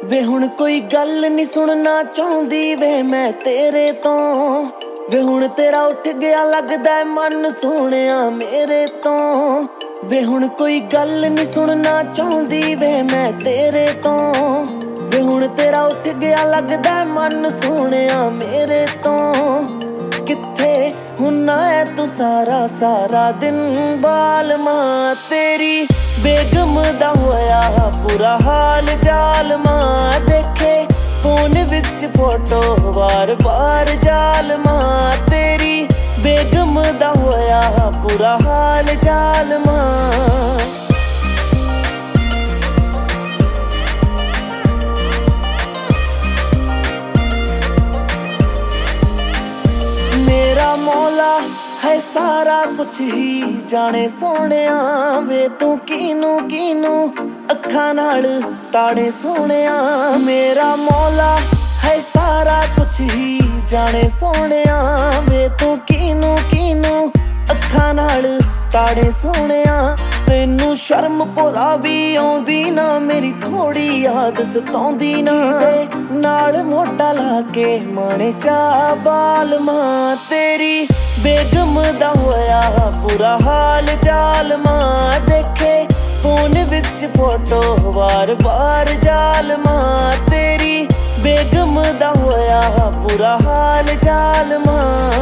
ਵੇ ਹੁਣ ਕੋਈ ਗੱਲ ਨਹੀਂ ਸੁਣਨਾ ਚਾਹੁੰਦੀ ਵੇ ਮੈਂ ਤੇਰੇ ਤੋਂ। ਵੇ ਹੁਣ ਤੇਰਾ ਉੱਠ ਗਿਆ ਲੱਗਦਾ ਮਨ ਸੋਹਣਿਆ ਮੇਰੇ ਤੋਂ। ਵੇ ਹੁਣ ਕੋਈ ਗੱਲ ਨਹੀਂ ਸੁਣਨਾ ਚਾਹੁੰਦੀ ਵੇ ਮੈਂ ਤੇਰੇ ਤੋਂ। ਵੇ ਹੁਣ ਤੇਰਾ ਉੱਠ ਗਿਆ ਲੱਗਦਾ ਮਨ ਸੋਹਣਿਆ ਮੇਰੇ ਤੋਂ। ਕਿੱਥੇ ਹੁੰਨਾ ਹੈ ਤੂੰ ਸਾਰਾ ਸਾਰਾ ਦਿਨ ਬਾਲਮਾਂ। ਤੇਰੀ ਬੇਗਮ ਦਾ ਹੋਇਆ ਬੁਰਾ ਹਾਲ ਜ਼ਾਲਮਾਂ। ਦੇਖੇ ਫੋਨ ਵਿੱਚ ਫੋਟੋ ਵਾਰ-ਵਾਰ ਜ਼ਾਲਮਾਂ। ਤੇਰੀ ਬੇਗਮ ਦਾ ਹੋਇਆ ਬੁਰਾ ਹਾਲ ਜ਼ਾਲਮਾਂ। मेरा मौला है सारा कुछ ही जाने सोहणिया। वे तू किनू किनू अखां नाल ताड़े सोहणिया। मेरा मौला है सारा कुछ ही जाने सोहणिया। वे तू किनू किनू अखां नाल ताड़े सोहणिया। तैनू शर्म भुला भी आउंदी ना मेरी थोड़ी याद सताउंदी ना। नाल मोटा ला के माणे चा बालमां। तेरी बेगम दा होया बुरा हाल ਜ਼ਾਲਮਾਂ। देखे फोन विच फोटो वार-वार ਜ਼ਾਲਮਾਂ। तेरी बेगम दा होया बुरा हाल ਜ਼ਾਲਮਾਂ।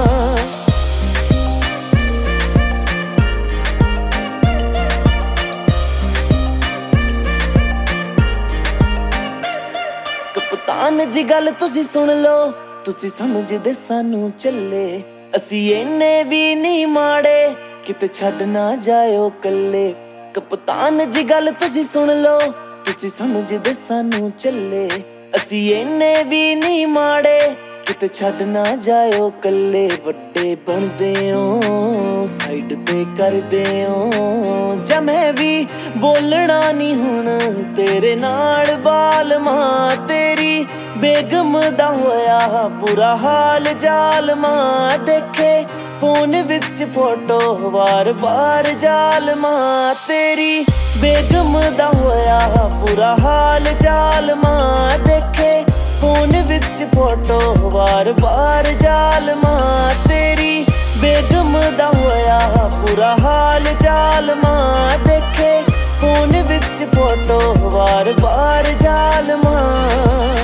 ਕਪਤਾਨ ਜੀ ਗੱਲ ਤੁਸੀਂ ਸੁਣ ਲਓ, ਤੁਸੀਂ ਸਮਝਦੇ ਸਾਨੂੰ ਚੱਲੇ। ਅਸੀਂ ਇੰਨੇ ਵੀ ਨਹੀਂ ਮਾੜੇ ਕਿਤੇ ਛੱਡ ਨਾ ਜਾਇਓ ਕੱਲੇ। ਕਪਤਾਨ ਜੀ ਗੱਲ ਤੁਸੀਂ ਸੁਣ ਲਓ, ਤੁਸੀਂ ਸਮਝਦੇ ਸਾਨੂੰ ਚੱਲੇ। ਅਸੀਂ ਇੰਨੇ ਵੀ ਨਹੀਂ ਮਾੜੇ ਕਿਤੇ ਛੱਡ ਨਾ ਜਾਇਓ ਕੱਲੇ। ਵੱਡੇ ਬਣਦੇ ਓ ਸਾਈਡ ਤੇ ਕਰਦੇ ਓ ਜਾਂ ਮੈਂ ਵੀ ਬੋਲਣਾ ਨਹੀਂ ਹੁਣ ਤੇਰੇ ਨਾਲ ਬਾਲਮਾਂ। ਤੇਰੀ ਬੇਗਮ ਦਾ ਹੋਇਆ ਬੁਰਾ ਹਾਲ ਜ਼ਾਲਮਾਂ। ਦੇਖੇ ਫੋਨ ਵਿੱਚ ਫੋਟੋ ਵਾਰ-ਵਾਰ ਜ਼ਾਲਮਾਂ। ਤੇਰੀ ਬੇਗਮ ਦਾ ਹੋਇਆ ਬੁਰਾ ਹਾਲ ਜ਼ਾਲਮਾਂ। ਦੇਖੇ ਫੋਨ ਵਿੱਚ ਫੋਟੋ ਵਾਰ-ਵਾਰ ਜ਼ਾਲਮਾਂ। ਤੇਰੀ ਬੇਗਮ ਦਾ ਹੋਇਆ ਬੁਰਾ ਹਾਲ ਜ਼ਾਲਮਾਂ। ਦੇਖੇ ਫੋਨ ਵਿੱਚ ਫੋਟੋ ਵਾਰ-ਵਾਰ ਜ਼ਾਲਮਾਂ।